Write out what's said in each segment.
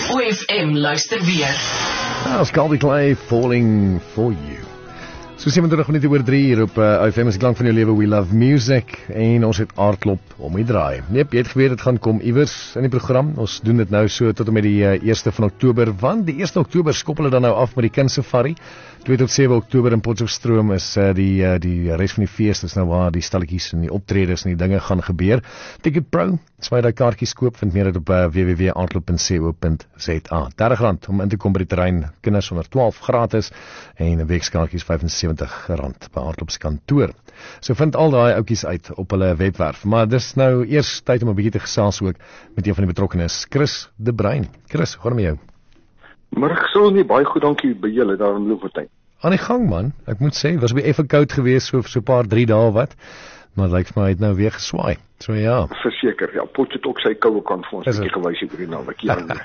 OFM luister weer. It's Calvin Clay, Falling For You. So 27 minute oor 3 hier op OFM is die klank van jou lewe. We love music en ons het aardklop om die draai. Nee, jy het geweet dit gaan kom iewers in die program. Ons doen dit nou so tot en met die 1 van Oktober, want die 1 Oktober skop hulle dan nou af met die kindsafari. 2 tot 7 Oktober in Potchefstroom is die res van die fees, is nou waar die stalletjies en die optredes en die dinge gaan gebeur. Ticket Pro, swaai daai kaartjies koop, vind meer dit op www.aardklop.co.za. R30 om in te kom by die terrein, kinders onder 12 gratis en wekskaartjies R75 by Aardklop se kantoor. So vind al daai oudjies uit op hulle webwerf. Maar dis nou eers tyd om 'n bietjie te gesels ook met een van die betrokkenes, Chris de Bruin. Chris, hoe gaan dit met jou? Maar so nie baie goed, dankie by julle daar in Loefontein. Aan die gang man, ek moet sê, was by effe koud geweest so 'n paar 3 dae wat. Maar lyk vir my het nou weer geswaai. So ja. Verseker, ja, Potch het ook sy koue kant vir ons bietjie gewys hier die naweek.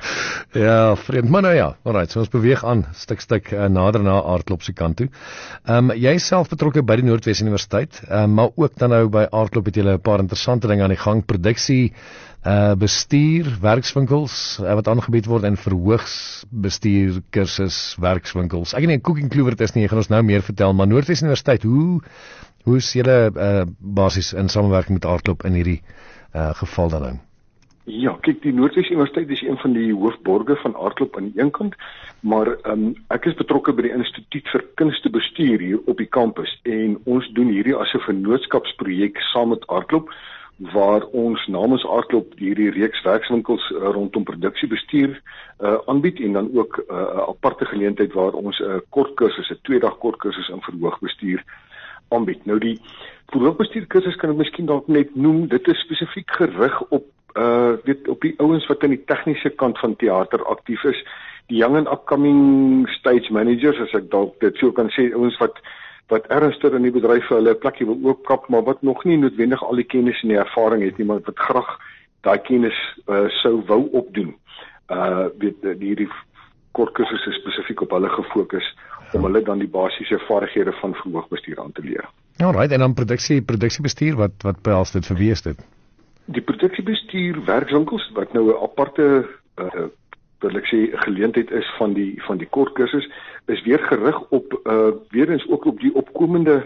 Ja, vriend, maar nou ja, alright, so ons beweeg aan, stuk nader na Aardklop se kant toe. Jy is self betrokke by die Noordwes Universiteit, maar ook dan nou by Aardklop het jy 'n paar interessante dinge aan die gang, produksie, bestuur, werkswinkels, wat aangebied word en verhoogsbestuur, kursus, werkswinkels. Ek weet nie, cooking kloewer dit is nie, jy gaan ons nou meer vertel, maar Noordwes Universiteit, hoe is julle basis in samewerking met Aardklop in hierdie geval dan nou? Ja, kyk, die Noordwes Universiteit is een van die hoofborge van Aardklop aan die een kant, maar ek is betrokke by die Instituut vir Kunstebestuur hier op die kampus en ons doen hierdie as 'n vennootskapsprojek saam met Aardklop, waar ons namens Aardklop hierdie reeks werkswinkels rondom produksiebestuur aanbied en dan ook 'n aparte geleentheid waar ons 'n kort kursus, 'n 2-dag kort kursus in verhoogbestuur aanbied. Nou die verhoogbestuurkursus kan ek miskien dalk net noem, dit is spesifiek gerig op op die ouens wat aan die tegniese kant van teater aktief is, die young and upcoming stage managers, as ek dalk dit so kan sê, ouens wat ernstig in die bedryf vir hulle 'n plekkie wil oopkap, maar wat nog nie noodwendig al die kennis en die ervaring het nie, maar wat graag daai kennis sou wou opdoen. Hierdie kort kursus is spesifiek op hulle gefokus om hulle dan die basiese vaardighede van verhoogbestuur aan te leer. Alright, en dan produksiebestuur, wat behels dit, vir wie is dit? Die produksiebestuur werkswinkels, wat nou 'n aparte wil ek sê geleentheid is van die kort kursus, is weer gerig op weer eens ook op die opkomende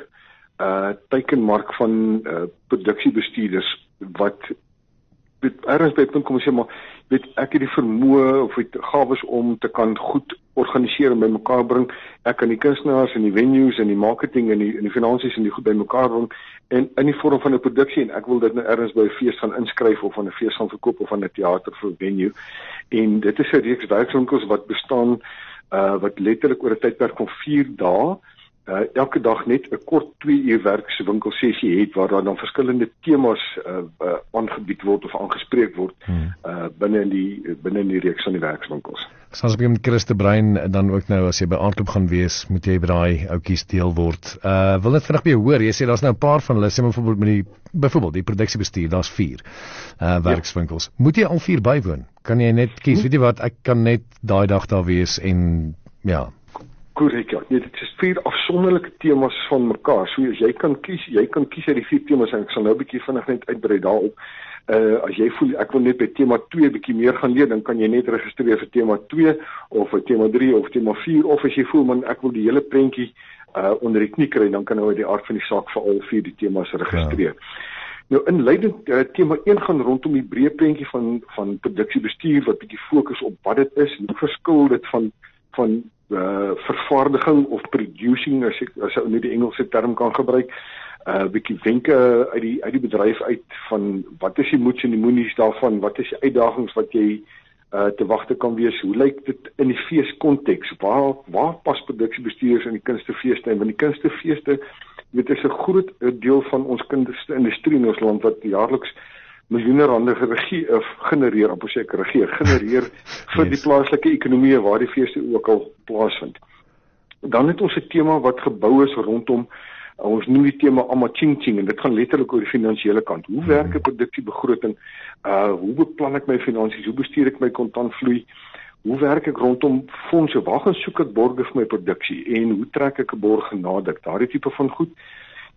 teikenmark van produksiebestuurders wat ergens by 'n punt kom ons sê, maar ek het die vermoë of het gawes om te kan goed organiseer en bymekaar bring. Ek kan die kunstenaars en die venues en die marketing en die finansies en die goed bymekaar bring en in die vorm van 'n produksie, en ek wil dit nou ergens by 'n fees gaan inskryf of aan 'n fees gaan verkoop of aan 'n teater vir 'n venue. En dit is 'n reeks werkswinkels wat bestaan wat letterlik oor 'n tydperk van 4 dae elke dag net 'n kort 2 uur werkswinkelsessie het waar daar dan verskillende temas aangebied word of aangespreek word binne in die reeks van die werkswinkels. So as ek met Chris de Bruin dan ook nou as jy by Aardklop gaan wees, moet jy by daai oudjies deel word. Wil net vinnig by jou hoor, jy sê daar's nou 'n paar van hulle, sê maar byvoorbeeld die produksiebestuur, daar's 4 werkswinkels. Ja. Moet jy al 4 bywoon? Kan jy net kies, weet jy wat, ek kan net daai dag daar wees en ja. Korrek, ja. Nee, dit is 4 afsonderlike temas van mekaar. So as jy kan kies uit die 4 temas en ek sal nou 'n bietjie vinnig net uitbrei daarop. As jy voel ek wil net by tema 2 bietjie meer gaan leer, dan kan jy net registreer vir tema 2 of vir tema 3 of tema 4, of as jy voel man ek wil die hele prentjie onder die knie kry, dan kan jy uit die aard van die saak vir al 4 die temas registreer. Ja. Nou inleidend tema 1 gaan rondom die breë prentjie van produksiebestuur wat bietjie fokus op wat dit is en hoe verskil dit van vervaardiging of producing, as ek nou die Engelse term kan gebruik, bietjie wenke uit die bedryf uit van wat is die moets en die moenies daarvan, wat is die uitdagings wat jy te wagte kan wees, hoe lyk dit in die feeskonteks, waar pas produksiebestuurders in die kunstefeeste, en want die kunstefeeste, dit is 'n groot deel van ons kunstindustrie in ons land wat jaarliks miljoene rande genereer vir die plaaslike ekonomie waar die feeste ook al plaasvind. Dan het ons 'n tema wat gebou is rondom, ons noem die tema Amaching, en dit gaan letterlik oor die finansiële kant. Hoe werk 'n produksiebegroting? Hoe beplan ek my finansies? Hoe bestuur ek my kontantvloei? Hoe werk ek rondom fondse? Waar gaan soek ek borge vir my produksie? En hoe trek ek 'n borg nader? Daardie tipe van goed.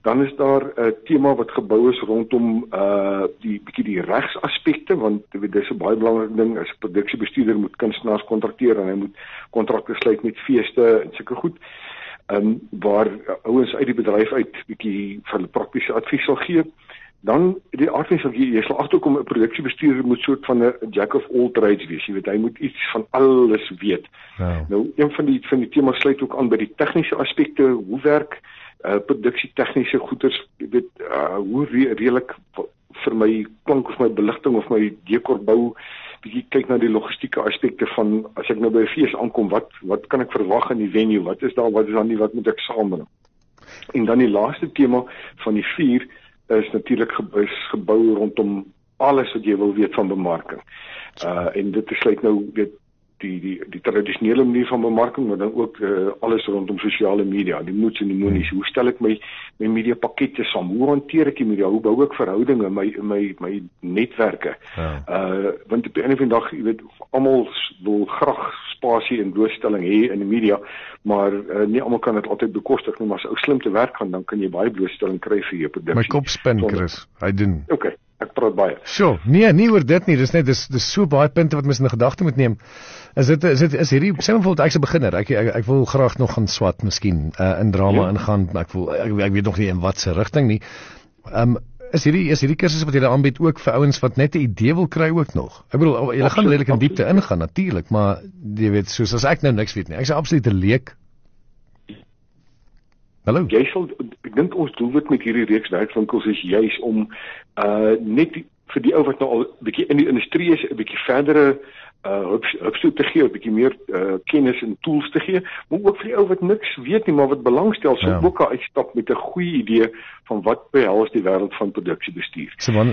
Dan is daar 'n tema wat gebou is rondom die regsaspekte, want dis 'n baie belangrike ding as 'n produksiebestuurder moet kunstenaars kontrakteer en hy moet kontrakte sluit met feeste en sulke goed. Waar ouens uit die bedryf uit bietjie vir hulle praktiese advies sal gee. Dan die aard van jy sal agterkom 'n produksiebestuurder moet soort van 'n jack of all trades wees. Jy weet, hy moet iets van alles weet. Wow. Nou een van die temas sluit ook aan by die tegniese aspekte, hoe werk produksie tegniese goeders, jy weet, hoe redelik vir my klank of my beligting of my dekor bou, bietjie kyk na die logistieke aspekte van as ek nou by 'n fees aankom, wat kan ek verwag in die venue, wat is daar nie, wat moet ek saambring. En dan die laaste tema van die 4 is natuurlik gebou rondom alles wat jy wil weet van bemarking. En dit sluit nou weet die tradisionele manier van bemarking, maar dan ook alles rondom sosiale media, die moets en die monies. Hoe stel ek my media pakkette saam? Hoe hanteer ek die media? Hoe bou ek verhoudinge, my netwerke? Want op die einde van die dag, jy weet, almal wil graag spasie en blootstelling hê in die media, maar nie almal kan dit altyd bekostig nie, maar as ou slim te werk gaan, dan kan jy baie blootstelling kry vir jou produksie. My kop spin, Chris. Hy doen. Okay, ek praat baie. Sure. Nee oor dit nie. Dis so baie punte wat mens in gedagte moet neem. Is hierdie, sê maar bijvoorbeeld, ek is 'n beginner. Ek wil graag nog gaan swat miskien in drama ingaan. Ek weet nog nie in watter rigting nie. Is hierdie kursusse wat julle aanbied ook vir ouens wat net 'n idee wil kry ook nog? Ek bedoel, julle gaan redelik in diepte ingaan natuurlik, maar jy weet, soos as ek nou niks weet nie. Ek is 'n absolute leek. Hallo. Ek dink ons doelwit met hierdie reeks werkwinkels is juis om net vir die ou wat nou al 'n bietjie in die industrie is, 'n bietjie verdere hulpstoot te gee, 'n bietjie meer kennis en tools te gee, maar ook vir die ou wat niks weet nie, maar wat belangstel, so ook al uitstap met 'n goeie idee van wat behels die wêreld van produksiebestuur.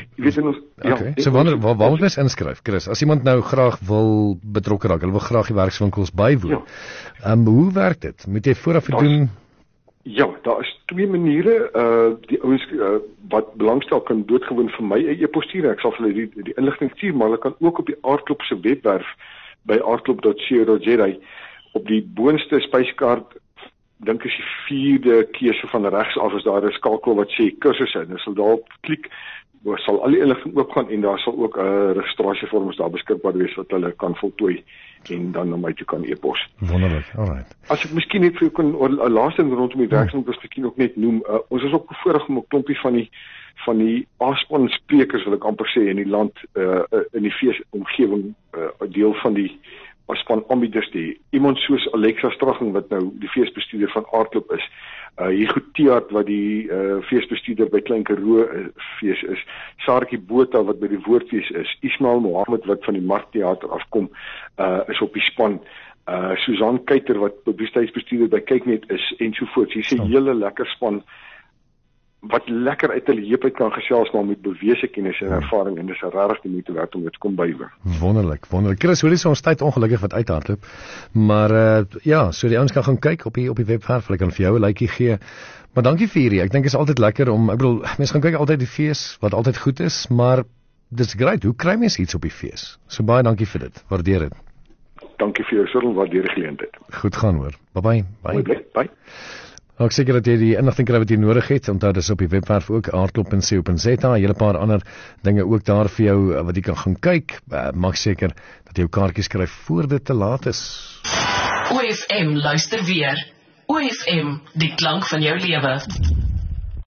Waar moet mens inskryf, Chris? As iemand nou graag wil betrokke raak, hulle wil graag die werkswinkels bywoon. Hoe werk dit? Moet jy vooraf doen? Ja, daar is 2 maniere. Die ouens wat belangstel kan doodgewoon vir my 'n e-pos stuur. Ek sal vir hulle die inligting stuur, maar hulle kan ook op die Aardklop se webwerf by aardklop.co.za op die boonste spyskaart, dink is die 4de keuse van regsaf is daar 'n skakel wat sê kursusse. En as hulle daarop klik, sal al die inligting oopgaan en daar sal ook 'n registrasievorms daar beskikbaar wees wat hulle kan voltooi en dan na my toe kan e-pos. Wonderlik, alright. As ek miskien net vir jou kan 'n laaste ding rondom die werkswinkels miskien ook net noem, ons is ook bevoorreg om 'n klompie van die A-span sprekers wil ek amper sê in die land in die feesomgewing deel van die A-span aanbieders die iemand soos Alexa Stragging wat nou die feesbestuurder van Aardklop is. Hugo Teart wat die feesbestuurder by Klein Karoo fees is, Saartjie Botha wat by die Woordfees is, Ismail Mohammed wat van die Markteater afkom, is op die span, Susan Kuyter wat publisiteitsbestuurder by Kyknet is ensovoorts. Hier is 'n hele lekker span wat lekker uit hulle heup uit kan gesels maar met bewese kennis en ervaring en dis regtig die moeite werd om dit kom bywoon. Wonderlik. Chris, hoor dis ons tyd ongelukkig wat uithardloop. Maar so die ouens kan gaan kyk op die webwerf, hulle kan vir jou 'n likeie gee. Maar dankie vir hierdie. Ek dink is altyd lekker om, ek bedoel, mense gaan kyk altyd die fees wat altyd goed is, maar dis great. Hoe kry mense iets op die fees? So baie dankie vir dit. Waardeer dit. Dankie vir jou sorrel, waardeer die geleentheid. Goed gaan hoor. Bye. Bye. Ek seker dat jy die inligting kry wat jy nodig het. Onthou dis op die webwerf ook aardklop.co.za, 'n hele paar ander dinge ook daar vir jou wat jy kan gaan kyk. Maak seker dat jy jou kaartjies skryf voor dit te laat is. OFM luister weer. OFM, die klank van jou lewe.